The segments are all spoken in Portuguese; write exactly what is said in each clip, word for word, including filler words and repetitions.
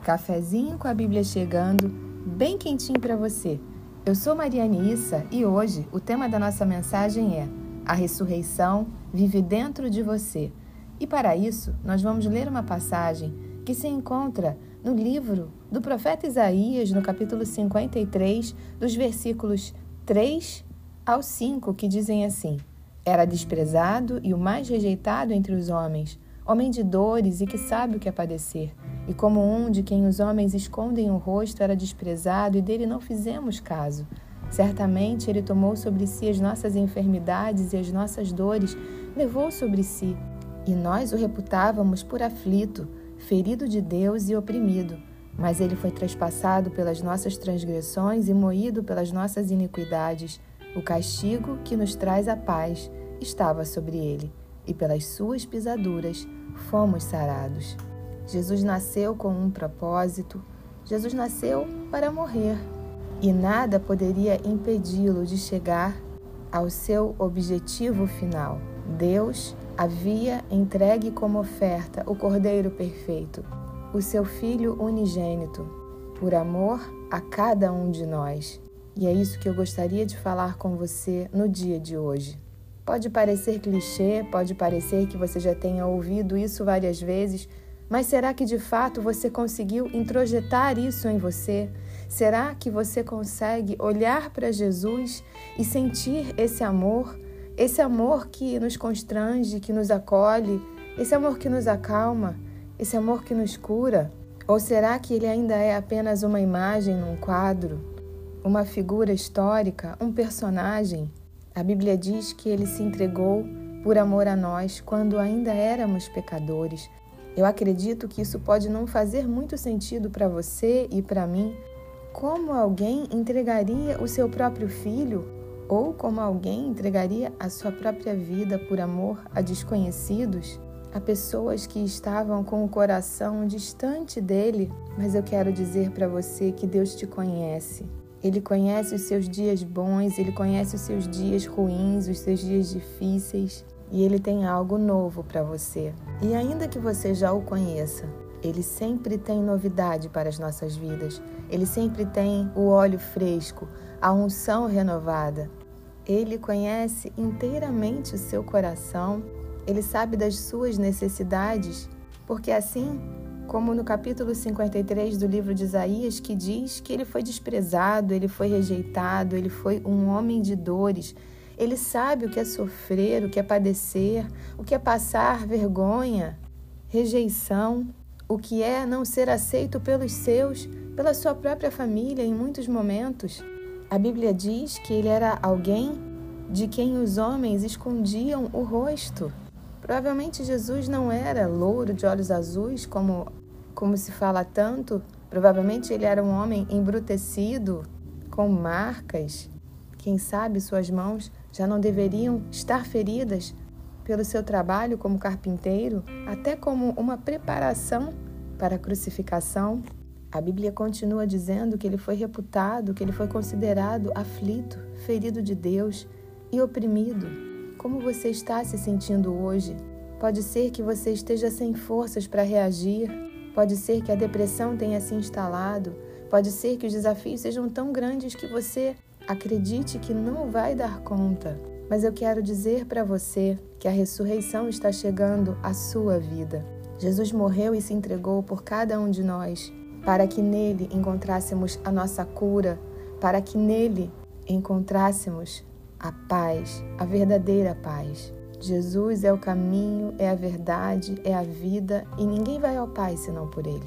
Cafezinho com a Bíblia chegando, bem quentinho para você. Eu sou Mariane Issa e hoje o tema da nossa mensagem é A ressurreição vive dentro de você. E para isso, nós vamos ler uma passagem que se encontra no livro do profeta Isaías, no capítulo cinquenta e três, dos versículos três ao cinco, que dizem assim: Era desprezado e o mais rejeitado entre os homens, homem de dores e que sabe o que é padecer. E como um de quem os homens escondem o rosto era desprezado e dele não fizemos caso. Certamente ele tomou sobre si as nossas enfermidades e as nossas dores, levou sobre si. E nós o reputávamos por aflito, ferido de Deus e oprimido. Mas ele foi traspassado pelas nossas transgressões e moído pelas nossas iniquidades. O castigo que nos traz a paz estava sobre ele, e pelas suas pisaduras fomos sarados. Jesus nasceu com um propósito. Jesus nasceu para morrer. E nada poderia impedi-lo de chegar ao seu objetivo final. Deus havia entregue como oferta o Cordeiro perfeito, o seu Filho unigênito, por amor a cada um de nós. E é isso que eu gostaria de falar com você no dia de hoje. Pode parecer clichê, pode parecer que você já tenha ouvido isso várias vezes, mas será que de fato você conseguiu introjetar isso em você? Será que você consegue olhar para Jesus e sentir esse amor? Esse amor que nos constrange, que nos acolhe, esse amor que nos acalma, esse amor que nos cura? Ou será que ele ainda é apenas uma imagem num quadro, uma figura histórica, um personagem? A Bíblia diz que ele se entregou por amor a nós quando ainda éramos pecadores. Eu acredito que isso pode não fazer muito sentido para você e para mim. Como alguém entregaria o seu próprio filho? Ou como alguém entregaria a sua própria vida por amor a desconhecidos? A pessoas que estavam com o coração distante dele? Mas eu quero dizer para você que Deus te conhece. Ele conhece os seus dias bons, Ele conhece os seus dias ruins, os seus dias difíceis. E Ele tem algo novo para você. E ainda que você já o conheça, Ele sempre tem novidade para as nossas vidas. Ele sempre tem o óleo fresco, a unção renovada. Ele conhece inteiramente o seu coração. Ele sabe das suas necessidades, porque assim como no capítulo cinquenta e três do livro de Isaías, que diz que ele foi desprezado, ele foi rejeitado, ele foi um homem de dores. Ele sabe o que é sofrer, o que é padecer, o que é passar vergonha, rejeição, o que é não ser aceito pelos seus, pela sua própria família em muitos momentos. A Bíblia diz que ele era alguém de quem os homens escondiam o rosto. Provavelmente Jesus não era louro de olhos azuis, como, como se fala tanto. Provavelmente ele era um homem embrutecido, com marcas. Quem sabe suas mãos já não deveriam estar feridas pelo seu trabalho como carpinteiro, até como uma preparação para a crucificação. A Bíblia continua dizendo que ele foi reputado, que ele foi considerado aflito, ferido de Deus e oprimido. Como você está se sentindo hoje? Pode ser que você esteja sem forças para reagir, pode ser que a depressão tenha se instalado, pode ser que os desafios sejam tão grandes que você acredite que não vai dar conta. Mas eu quero dizer para você que a ressurreição está chegando à sua vida. Jesus morreu e se entregou por cada um de nós, para que nele encontrássemos a nossa cura, para que nele encontrássemos a paz, a verdadeira paz. Jesus é o caminho, é a verdade, é a vida, e ninguém vai ao Pai senão por Ele.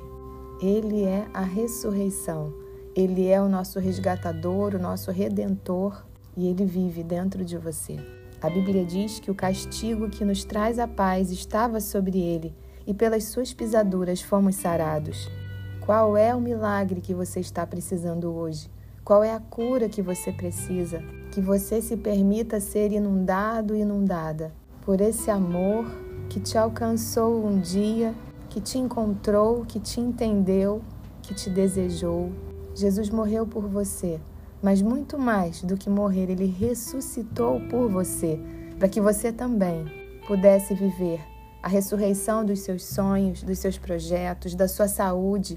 Ele é a ressurreição. Ele é o nosso resgatador, o nosso redentor, e Ele vive dentro de você. A Bíblia diz que o castigo que nos traz a paz estava sobre Ele, e pelas suas pisaduras fomos sarados. Qual é o milagre que você está precisando hoje? Qual é a cura que você precisa? Que você se permita ser inundado e inundada por esse amor que te alcançou um dia, que te encontrou, que te entendeu, que te desejou. Jesus morreu por você, mas muito mais do que morrer, Ele ressuscitou por você, para que você também pudesse viver a ressurreição dos seus sonhos, dos seus projetos, da sua saúde,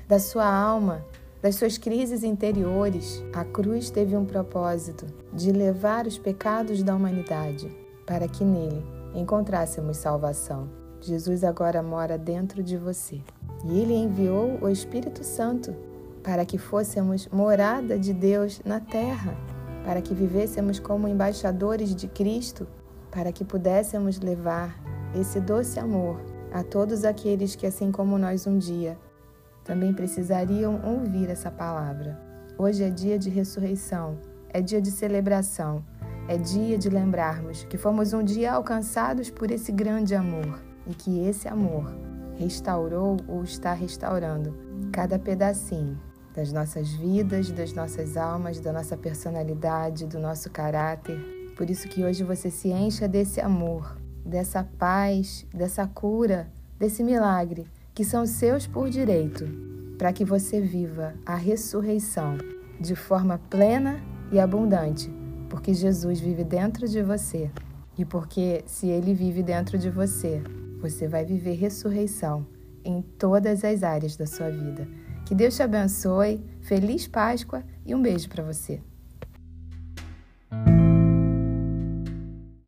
da sua alma, das suas crises interiores. A cruz teve um propósito de levar os pecados da humanidade para que nele encontrássemos salvação. Jesus agora mora dentro de você e Ele enviou o Espírito Santo para que fôssemos morada de Deus na terra, para que vivêssemos como embaixadores de Cristo, para que pudéssemos levar esse doce amor a todos aqueles que, assim como nós um dia, também precisariam ouvir essa palavra. Hoje é dia de ressurreição, é dia de celebração, é dia de lembrarmos que fomos um dia alcançados por esse grande amor e que esse amor restaurou ou está restaurando cada pedacinho das nossas vidas, das nossas almas, da nossa personalidade, do nosso caráter. Por isso que hoje você se encha desse amor, dessa paz, dessa cura, desse milagre, que são seus por direito, para que você viva a ressurreição de forma plena e abundante, porque Jesus vive dentro de você. E porque se Ele vive dentro de você, você vai viver ressurreição em todas as áreas da sua vida. Que Deus te abençoe, feliz Páscoa e um beijo para você.